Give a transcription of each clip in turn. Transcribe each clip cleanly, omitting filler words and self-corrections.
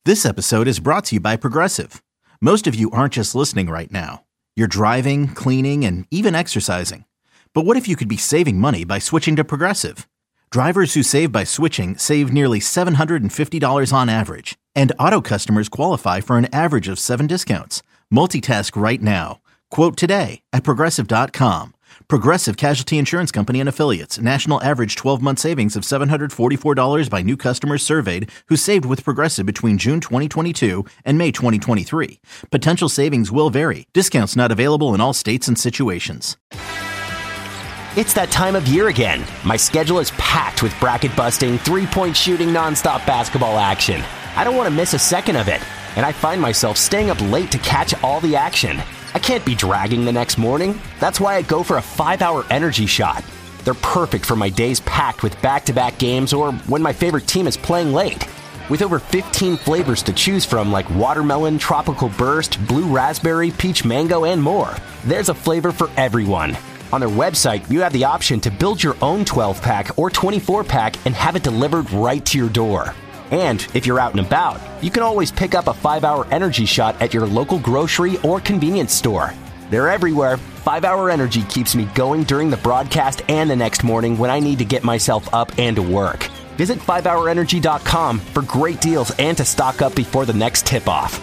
This episode is brought to you by Progressive. Most of you aren't just listening right now. You're driving, cleaning, and even exercising. But what if you could be saving money by switching to Progressive? Drivers who save by switching save nearly $750 on average. And auto customers qualify for an average of 7 discounts. Multitask right now. Quote today at Progressive.com. Progressive Casualty Insurance Company and Affiliates. National average 12-month savings of $744 by new customers surveyed who saved with Progressive between June 2022 and May 2023. Potential savings will vary. Discounts not available in all states and situations. It's that time of year again. My schedule is packed with bracket-busting, three-point shooting, nonstop basketball action. I don't want to miss a second of it, and I find myself staying up late to catch all the action. I can't be dragging the next morning. That's why I go for a 5-hour energy shot. They're perfect for my days packed with back-to-back games or when my favorite team is playing late. With over 15 flavors to choose from like watermelon, tropical burst, blue raspberry, peach mango, and more, there's a flavor for everyone. On their website, you have the option to build your own 12-pack or 24-pack and have it delivered right to your door. And if you're out and about, you can always pick up a 5-hour energy shot at your local grocery or convenience store. They're everywhere. 5-hour energy keeps me going during the broadcast and the next morning when I need to get myself up and to work. Visit 5hourenergy.com for great deals and to stock up before the next tip-off.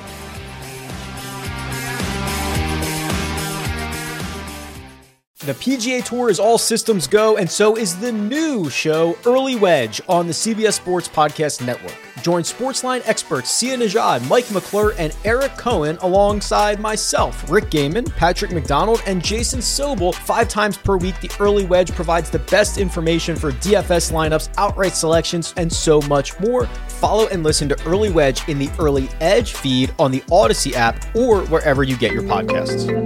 The PGA Tour is all systems go, and so is the new show, Early Wedge, on the CBS Sports Podcast Network. Join Sportsline experts Sia Nejad, Mike McClure, and Eric Cohen alongside myself, Rick Gaiman, Patrick McDonald, and Jason Sobel 5 times per week. The Early Wedge provides the best information for DFS lineups, outright selections, and so much more. Follow and listen to Early Wedge in the Early Edge feed on the Odyssey app or wherever you get your podcasts.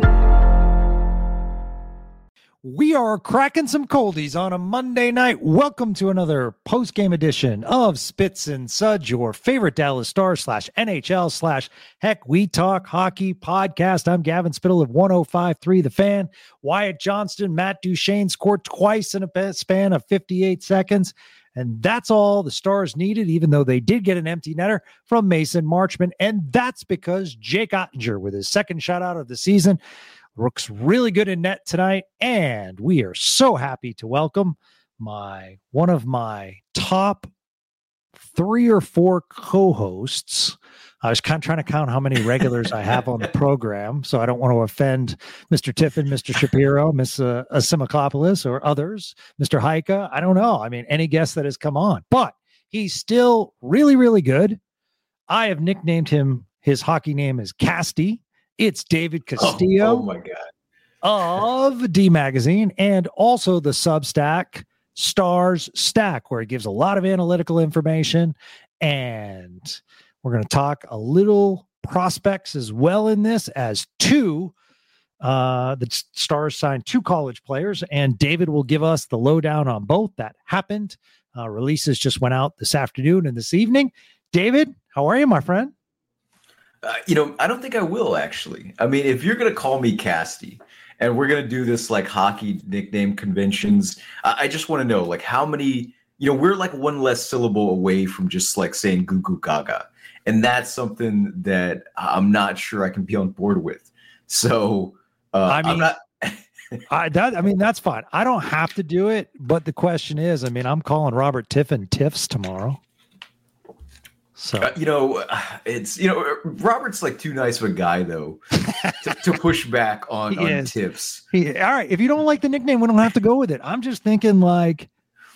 We are cracking some coldies on a Monday night. Welcome to another post-game edition of Spits and Suds, your favorite Dallas Stars /NHL / We Talk Hockey podcast. I'm Gavin Spittle of 105.3 The Fan. Wyatt Johnston, Matt Duchene scored twice in a span of 58 seconds. And that's all the Stars needed, even though they did get an empty netter from Mason Marchment. And that's because Jake Ottinger, with his second shutout of the season, looks really good in net tonight, and we are so happy to welcome one of my top 3 or 4 co-hosts. I was kind of trying to count how many regulars I have on the program, so I don't want to offend Mr. Tiffin, Mr. Shapiro, Miss Asimakopoulos, or others, Mr. Haika. I don't know. I mean, any guest that has come on, but he's still really, really good. I have nicknamed him. His hockey name is Casty. It's David Castillo. Oh my God. Of D Magazine, and also the Substack Stars Stack, where he gives a lot of analytical information. And we're going to talk a little prospects as well in this, as the Stars signed 2 college players, and David will give us the lowdown on both. That happened. Releases just went out this afternoon and this evening. David, how are you, my friend? I don't think I will, actually. I mean, if you're going to call me Casty and we're going to do this like hockey nickname conventions, I just want to know, like, how many, we're like one less syllable away from just like saying goo goo gaga. And that's something that I'm not sure I can be on board with. So I'm not. That's fine. I don't have to do it. But the question is, I'm calling Robert Tiffin Tiffs tomorrow. So Robert's like too nice of a guy though to push back on tips. All right, if you don't like the nickname, we don't have to go with it. I'm just thinking Ritz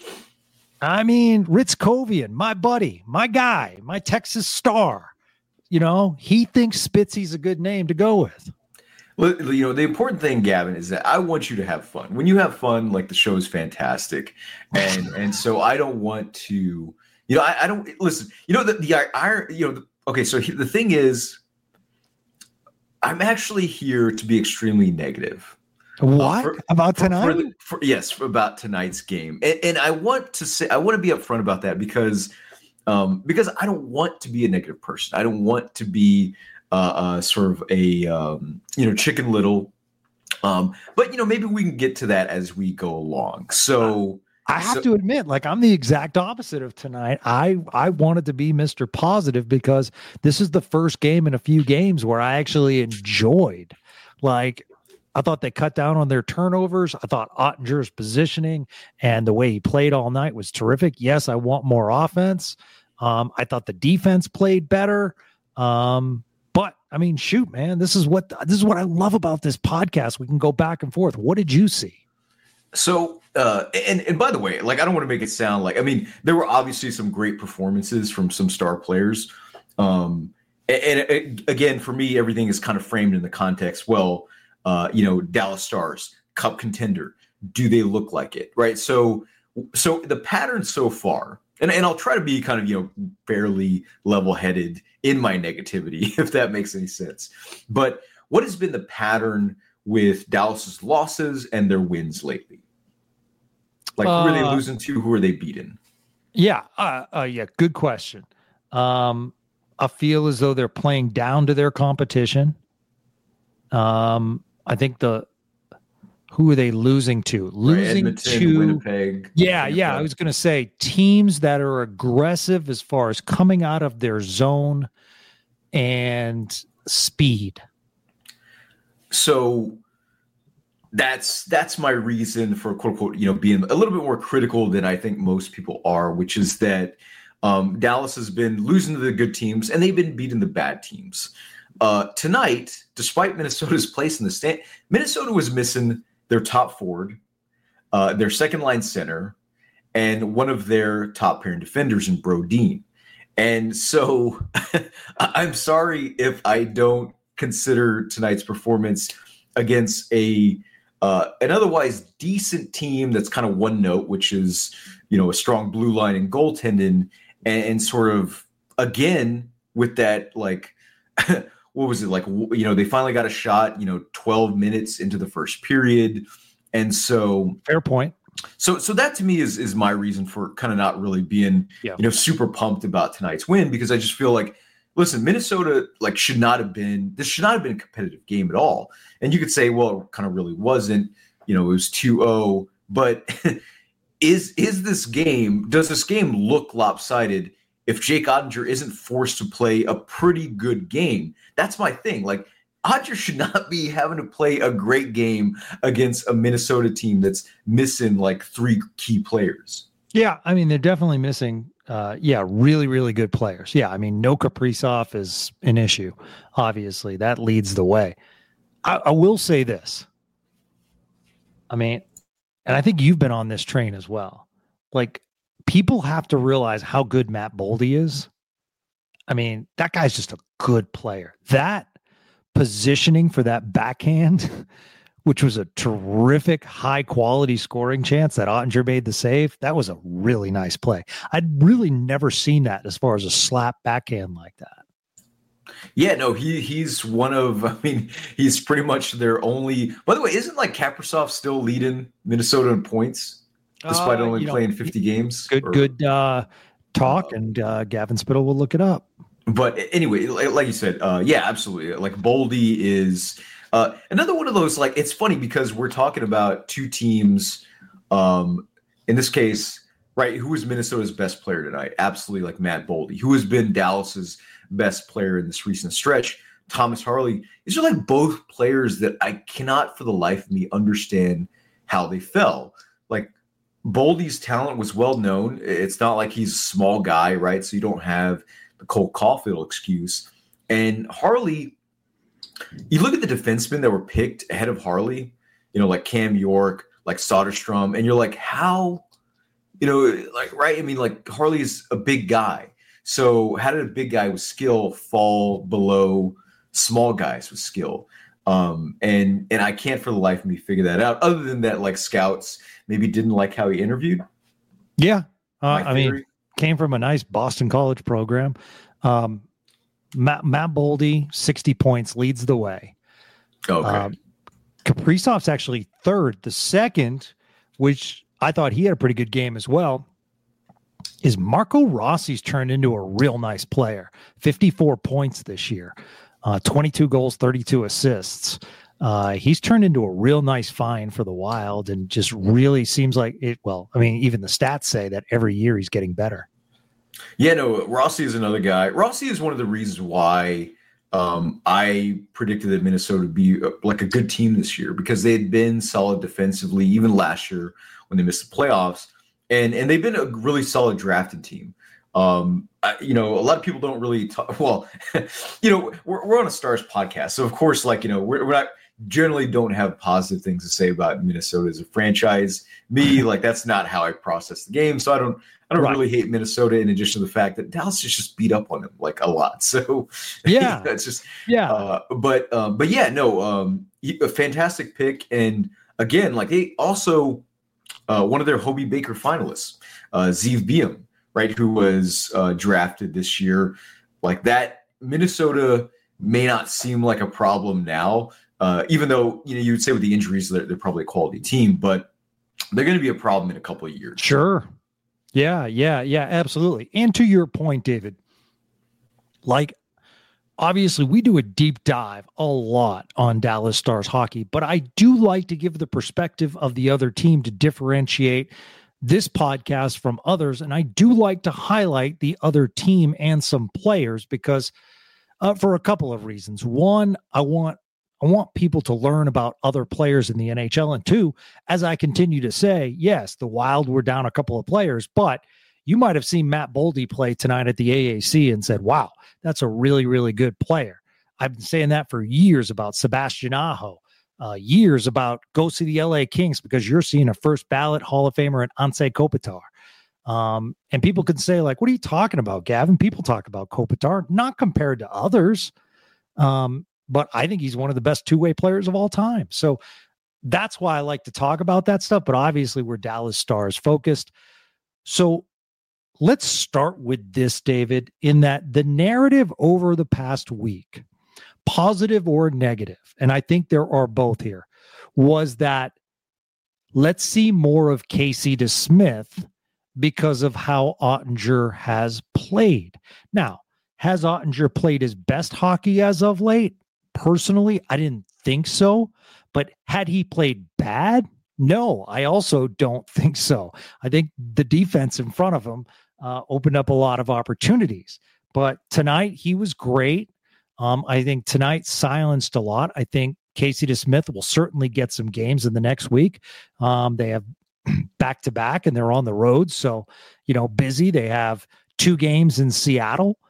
Kovian, my buddy, my guy, my Texas Star. He thinks Spitzy's a good name to go with. Well, the important thing, Gavin, is that I want you to have fun. When you have fun, like, the show is fantastic, and so I don't want to. I don't listen. Okay, so the thing is, I'm actually here to be extremely negative. What about tonight? About tonight's game, and I want to be upfront about that because I don't want to be a negative person. I don't want to be sort of a Chicken Little, but maybe we can get to that as we go along. So I have to admit, like, I'm the exact opposite of tonight. I wanted to be Mr. Positive because this is the first game in a few games where I actually enjoyed. Like, I thought they cut down on their turnovers. I thought Ottinger's positioning and the way he played all night was terrific. Yes, I want more offense. I thought the defense played better. But I mean, shoot, man, this is what I love about this podcast. We can go back and forth. What did you see? So, and by the way, like, I don't want to make it sound like, I mean, there were obviously some great performances from some star players. And again, for me, everything is kind of framed in the context. Well, Dallas Stars, Cup contender. Do they look like it? Right. So the pattern so far, and I'll try to be kind of, fairly level-headed in my negativity, if that makes any sense. But what has been the pattern with Dallas's losses and their wins lately? Like, who are they losing to? Who are they beating? Yeah. Good question. I feel as though they're playing down to their competition. I think who are they losing to? Losing Edmonton, to Winnipeg. Yeah. I was going to say teams that are aggressive as far as coming out of their zone and speed. So that's my reason for, quote unquote, being a little bit more critical than I think most people are, which is that Dallas has been losing to the good teams and they've been beating the bad teams. Tonight, despite Minnesota's place in the stand, Minnesota was missing their top forward, their second line center, and one of their top pairing defenders in Brodin. And so I'm sorry if I don't consider tonight's performance against an otherwise decent team that's kind of one note, which is, a strong blue line and goaltending, and sort of, again, with that, like, what was it like? They finally got a shot, 12 minutes into the first period. And so fair point. So that to me is my reason for kind of not really being, super pumped about tonight's win, because I just feel like, listen, Minnesota this should not have been a competitive game at all. And you could say, well, it kind of really wasn't, it was 2-0, but does this game look lopsided if Jake Ottinger isn't forced to play a pretty good game? That's my thing. Like, Ottinger should not be having to play a great game against a Minnesota team that's missing like three key players. Yeah, I mean, they're definitely missing really, really good players. Yeah, I mean, no Kaprizov is an issue. Obviously, that leads the way. I will say this. I mean, and I think you've been on this train as well. Like, people have to realize how good Matt Boldy is. I mean, that guy's just a good player. That positioning for that backhand, which was a terrific high-quality scoring chance that Ottinger made the save, that was a really nice play. I'd really never seen that as far as a slap backhand like that. Yeah, no, he's one of, I mean, he's pretty much their only, by the way, isn't like Kaprizov still leading Minnesota in points despite only playing 50 games? Good talk, and Gavin Spittle will look it up. But anyway, like you said, yeah, absolutely. Like, Boldy is another one of those, like, it's funny because we're talking about two teams, in this case, right, who was Minnesota's best player tonight? Absolutely, like, Matt Boldy. Who has been Dallas's best player in this recent stretch? Thomas Harley. These are like both players that I cannot for the life of me understand how they fell. Like, Boldy's talent was well known. It's not like he's a small guy, right? So you don't have the Cole Caulfield excuse. And Harley, you look at the defensemen that were picked ahead of Harley, like Cam York, like Soderstrom, and you're like, how, like, right? I mean, like, Harley is a big guy. So how did a big guy with skill fall below small guys with skill? And I can't for the life of me figure that out, other than that, like, scouts maybe didn't like how he interviewed. Yeah. I mean, came from a nice Boston College program. Matt Boldy, 60 points, leads the way. Okay. Kaprizov's actually third. The second, which I thought he had a pretty good game as well, is Marco Rossi's turned into a real nice player. 54 points this year, 22 goals, 32 assists. He's turned into a real nice find for the Wild and just really seems like it. Well, I mean, even the stats say that every year he's getting better. Yeah, no, Rossi is another guy. Rossi is one of the reasons why I predicted that Minnesota would be like a good team this year, because they had been solid defensively, even last year when they missed the playoffs. And they've been a really solid drafted team. A lot of people don't really talk. Well, we're on a Stars podcast. So, of course, we're not generally don't have positive things to say about Minnesota as a franchise. Me, that's not how I process the game. So I don't really hate Minnesota, in addition to the fact that Dallas is just beat up on them a lot. So yeah, that's just a fantastic pick. And again, they also one of their Hobie Baker finalists, Zeev Beam, right, who was drafted this year. That Minnesota may not seem like a problem now, even though you would say with the injuries they're probably a quality team, but they're going to be a problem in a couple of years. Sure. Yeah, absolutely. And to your point, David, obviously we do a deep dive a lot on Dallas Stars hockey, but I do like to give the perspective of the other team to differentiate this podcast from others. And I do like to highlight the other team and some players because for a couple of reasons. One, I want people to learn about other players in the NHL. And two, as I continue to say, yes, the Wild were down a couple of players, but you might have seen Matt Boldy play tonight at the AAC and said, wow, that's a really, really good player. I've been saying that for years about Sebastian Aho, years about go see the LA Kings because you're seeing a first ballot Hall of Famer in Anze Kopitar. And people can say, what are you talking about, Gavin? People talk about Kopitar, not compared to others. But I think he's one of the best two-way players of all time. So that's why I like to talk about that stuff. But obviously we're Dallas Stars focused. So let's start with this, David, in that the narrative over the past week, positive or negative, and I think there are both here, was that let's see more of Casey DeSmith because of how Oettinger has played. Now, has Oettinger played his best hockey as of late? Personally, I didn't think so. But had he played bad? No, I also don't think so. I think the defense in front of him opened up a lot of opportunities. But tonight, he was great. I think tonight silenced a lot. I think Casey DeSmith will certainly get some games in the next week. They have back-to-back, and they're on the road. So, busy. They have 2 games in Seattle.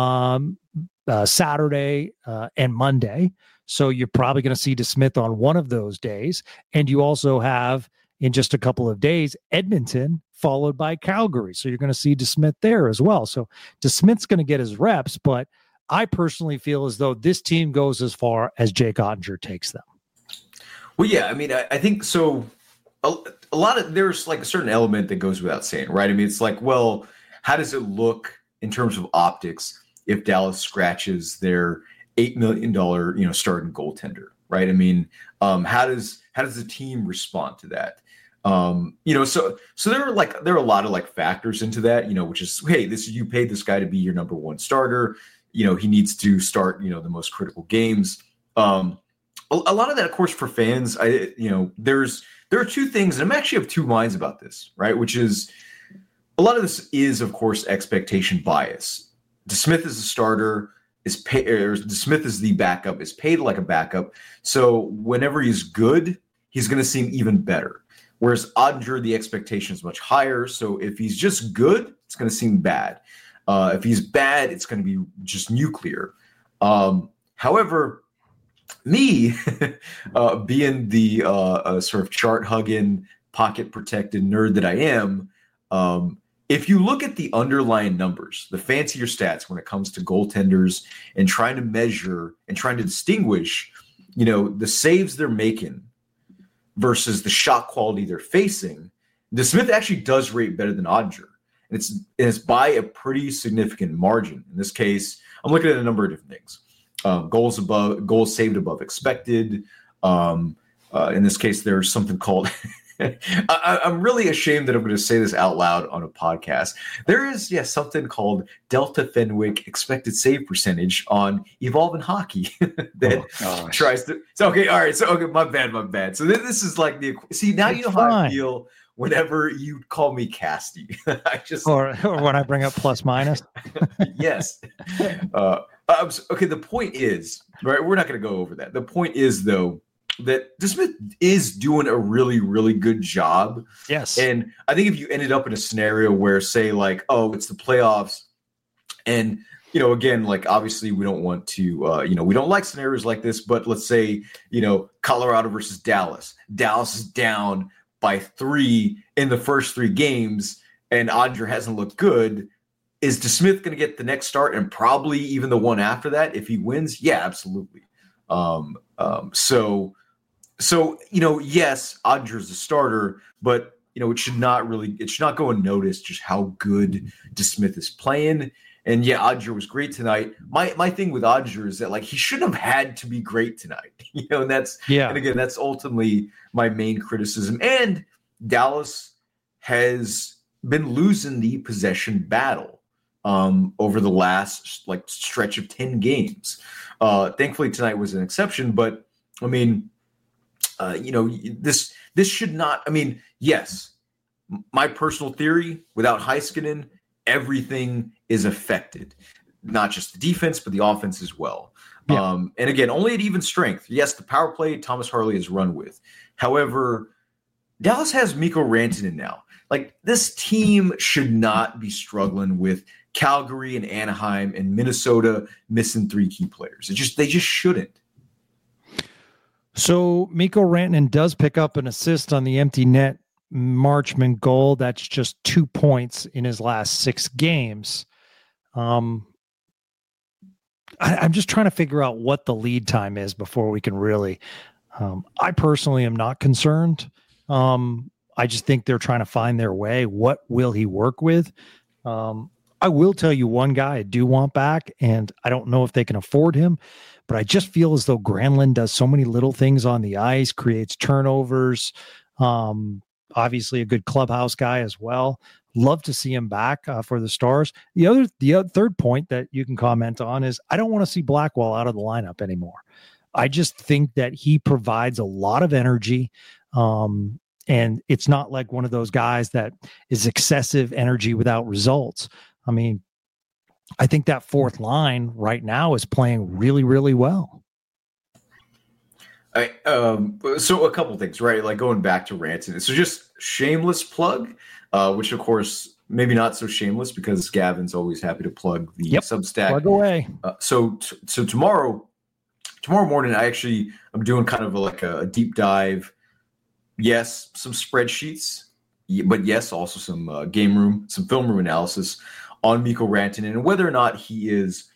Saturday and Monday. So you're probably going to see DeSmith on one of those days. And you also have, in just a couple of days, Edmonton followed by Calgary. So you're going to see DeSmith there as well. So DeSmith's going to get his reps, but I personally feel as though this team goes as far as Jake Oettinger takes them. Well, yeah, I mean, I think so. A lot of, there's a certain element that goes without saying, right? I mean, it's well, how does it look in terms of optics if Dallas scratches their $8 million, starting goaltender, right? I mean, how does the team respond to that? So there are a lot of factors into that, which is, hey, you paid this guy to be your number one starter. He needs to start, the most critical games. A lot of that, of course, for fans, there are 2 things, and I'm actually of 2 minds about this, right? Which is a lot of this is, of course, expectation bias. DeSmith is a starter, DeSmith is the backup, is paid like a backup. So whenever he's good, he's going to seem even better. Whereas Oettinger, the expectation is much higher. So if he's just good, it's going to seem bad. If he's bad, it's going to be just nuclear. However, me being the sort of chart-hugging, pocket-protected nerd that I am, if you look at the underlying numbers, the fancier stats when it comes to goaltenders and trying to measure and trying to distinguish, the saves they're making versus the shot quality they're facing, DeSmith actually does rate better than Oettinger. And it's by a pretty significant margin. In this case, I'm looking at a number of different things. Goals saved above expected. In this case, there's something called I'm really ashamed that I'm going to say this out loud on a podcast. There is, something called Delta Fenwick expected save percentage on Evolving Hockey that tries to. So, okay, all right. So, okay, my bad. So this is like see, now you know how I feel whenever you call me Casty. or when I bring up plus minus. Yes. Okay. The point is, right. We're not going to go over that. The point is, though, that DeSmith is doing a really, really good job. Yes. And I think if you ended up in a scenario where, say, like, oh, it's the playoffs, and, again, like, obviously we don't want to, we don't like scenarios like this, but let's say, Colorado versus Dallas. Dallas is down by 3 in the first 3 games, and Oettinger hasn't looked good. Is DeSmith going to get the next start and probably even the one after that if he wins? Yeah, absolutely. So, yes, Oettinger's the starter, but, it should not go unnoticed just how good DeSmith is playing. And yeah, Oettinger was great tonight. My thing with Oettinger is that, like, he shouldn't have had to be great tonight, and and again, that's ultimately my main criticism. And Dallas has been losing the possession battle over the last stretch of 10 games. Thankfully tonight was an exception, but I mean, this should not. I mean, yes, my personal theory: without Heiskanen, everything is affected, not just the defense, but the offense as well. Yeah. And again, only at even strength. Yes, the power play Thomas Harley has run with. However, Dallas has Mikko Rantanen now. Like, this team should not be struggling with Calgary and Anaheim and Minnesota missing 3 key players. They just shouldn't. So Mikko Rantanen does pick up an assist on the empty net Marchment goal. That's just 2 points in his last 6 games. I'm just trying to figure out what the lead time is before we can really. I personally am not concerned. I just think they're trying to find their way. What will he work with? I will tell you one guy I do want back, and I don't know if they can afford him, but I just feel as though Granlund does so many little things on the ice, creates turnovers. Obviously a good clubhouse guy as well. Love to see him back for the Stars. The third point that you can comment on is I don't want to see Blackwell out of the lineup anymore. I just think that he provides a lot of energy. And it's not like one of those guys that is excessive energy without results. I mean, I think that fourth line right now is playing really, really well. So a couple things, right? Like going back to Rantanen. So just shameless plug, which of course maybe not so shameless because Gavin's always happy to plug the Substack. Plug away. So tomorrow morning, I'm doing kind of a deep dive. Yes, some spreadsheets, but yes, also some some film room analysis on Mikko Rantanen and whether or not he's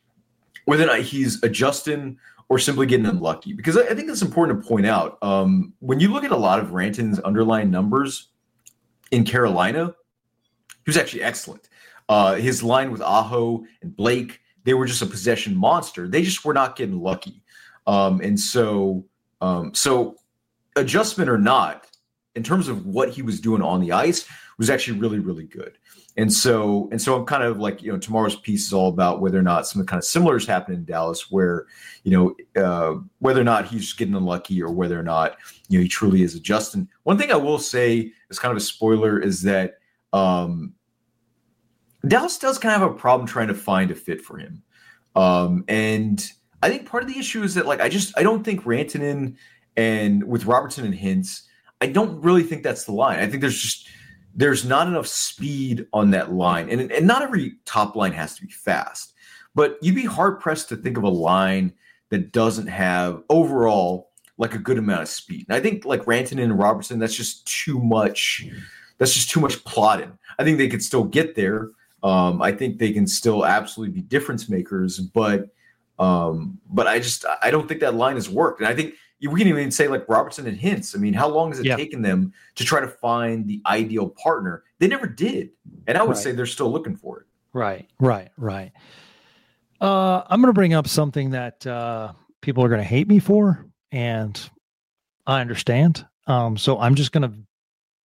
adjusting or simply getting unlucky. Because I think it's important to point out, when you look at a lot of Rantanen's underlying numbers in Carolina, he was actually excellent. His line with Aho and Blake, they were just a possession monster. They just were not getting lucky. So adjustment or not, in terms of what he was doing on the ice, was actually really, really good. And so I'm kind of like, tomorrow's piece is all about whether or not something kind of similar is happening in Dallas, where, whether or not he's getting unlucky or whether or not, he truly is adjusting. One thing I will say as kind of a spoiler is that Dallas does kind of have a problem trying to find a fit for him. And I think part of the issue is that, I don't think Rantanen and with Robertson and Hintz, I don't really think that's the line. I think there's not enough speed on that line. And not every top line has to be fast. But you'd be hard-pressed to think of a line that doesn't have overall a good amount of speed. And I think Rantanen and Robertson, that's just too much. That's just too much plotting. I think they could still get there. I think they can still absolutely be difference makers, but I don't think that line has worked. And I think we can even say Robertson and Hintz. I mean, how long has it taken them to try to find the ideal partner? They never did. And I would say they're still looking for it. Right. I'm going to bring up something that people are going to hate me for, and I understand. So I'm just going to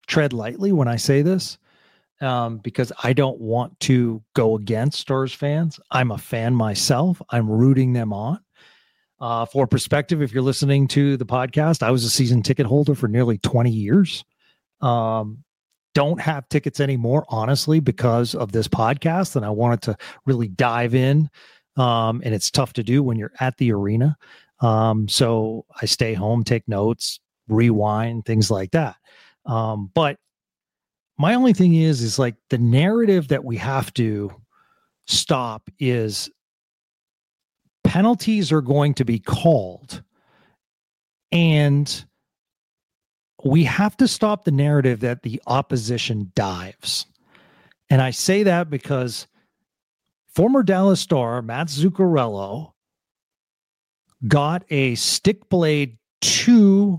tread lightly when I say this, because I don't want to go against Stars fans. I'm a fan myself. I'm rooting them on. For perspective, if you're listening to the podcast, I was a season ticket holder for nearly 20 years. Don't have tickets anymore, honestly, because of this podcast. And I wanted to really dive in. And it's tough to do when you're at the arena. So I stay home, take notes, rewind, things like that. But my only thing is like the narrative that we have to stop is penalties are going to be called, and we have to stop the narrative that the opposition dives. And I say that because former Dallas Star Matt Zuccarello got a stick blade to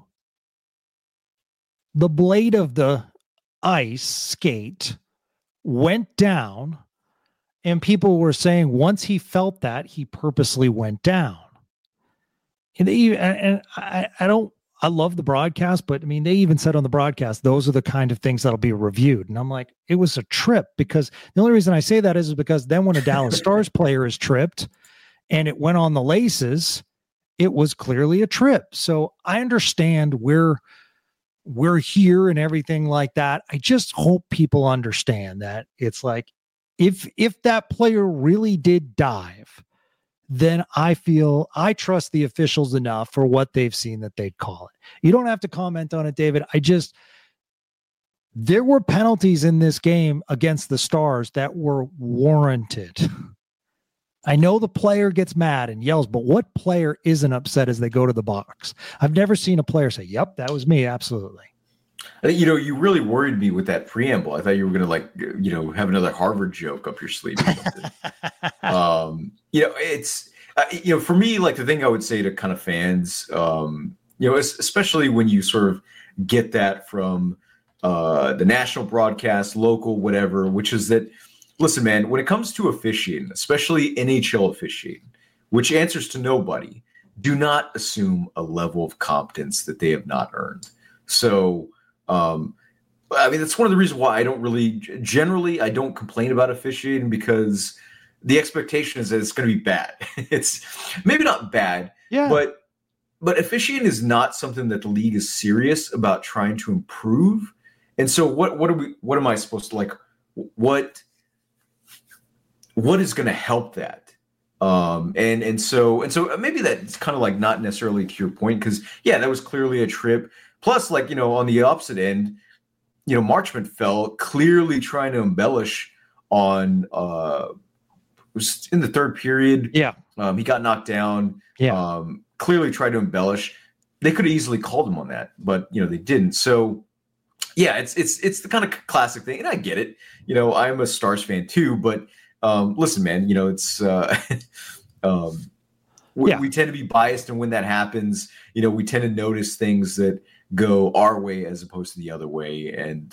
the blade of the ice skate, went down, and people were saying once he felt that, he purposely went down. And I love the broadcast, but I mean, they even said on the broadcast, those are the kind of things that'll be reviewed. And I'm like, it was a trip, because the only reason I say that is because then when a Dallas Stars player is tripped and it went on the laces, it was clearly a trip. So I understand we're here and everything like that. I just hope people understand that it's like, if that player really did dive, then I feel I trust the officials enough for what they've seen that they'd call it. You don't have to comment on it, David. There were penalties in this game against the Stars that were warranted. I know the player gets mad and yells, but what player isn't upset as they go to the box? I've never seen a player say, yep, that was me. Absolutely. You really worried me with that preamble. I thought you were going to have another Harvard joke up your sleeve or something. It's, for me, like the thing I would say to kind of fans, especially when you sort of get that from the national broadcast, local, whatever, which is that, listen, man, when it comes to officiating, especially NHL officiating, which answers to nobody, do not assume a level of competence that they have not earned. So, that's one of the reasons why I don't complain about officiating, because the expectation is that it's going to be bad. It's maybe not bad, but officiating is not something that the league is serious about trying to improve. And so what am I supposed to like? What is going to help that? And so maybe that's kind of like not necessarily to your point, because that was clearly a trip. Plus, on the opposite end, Marchment fell, clearly trying to embellish on was in the third period. Yeah. He got knocked down. Yeah. Clearly tried to embellish. They could have easily called him on that, but they didn't. So it's the kind of classic thing. And I get it. I'm a Stars fan too, but listen, man, it's we tend to be biased, and when that happens, we tend to notice things that go our way as opposed to the other way. And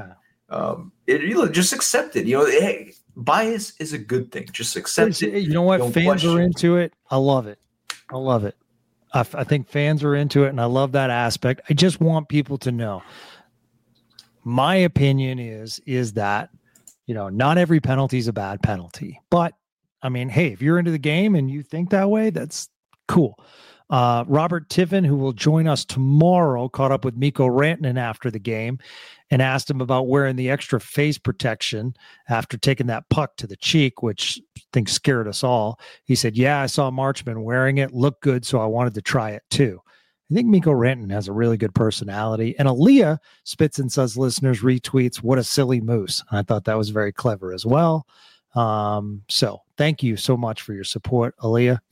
just accept it. Hey, bias is a good thing. Just accept it. You know what? Don't fans question are into it. I love it. I think fans are into it, and I love that aspect. I just want people to know. My opinion is that, not every penalty is a bad penalty. But, I mean, hey, if you're into the game and you think that way, that's cool. Robert Tiffin, who will join us tomorrow, caught up with Mikko Rantanen after the game and asked him about wearing the extra face protection after taking that puck to the cheek, which I think scared us all. He said, I saw Marchment wearing it, looked good, so I wanted to try it too. I think Mikko Rantanen has a really good personality. And Aaliyah, Spits and Suds listeners, retweets, what a silly moose. I thought that was very clever as well. So thank you so much for your support, Aaliyah.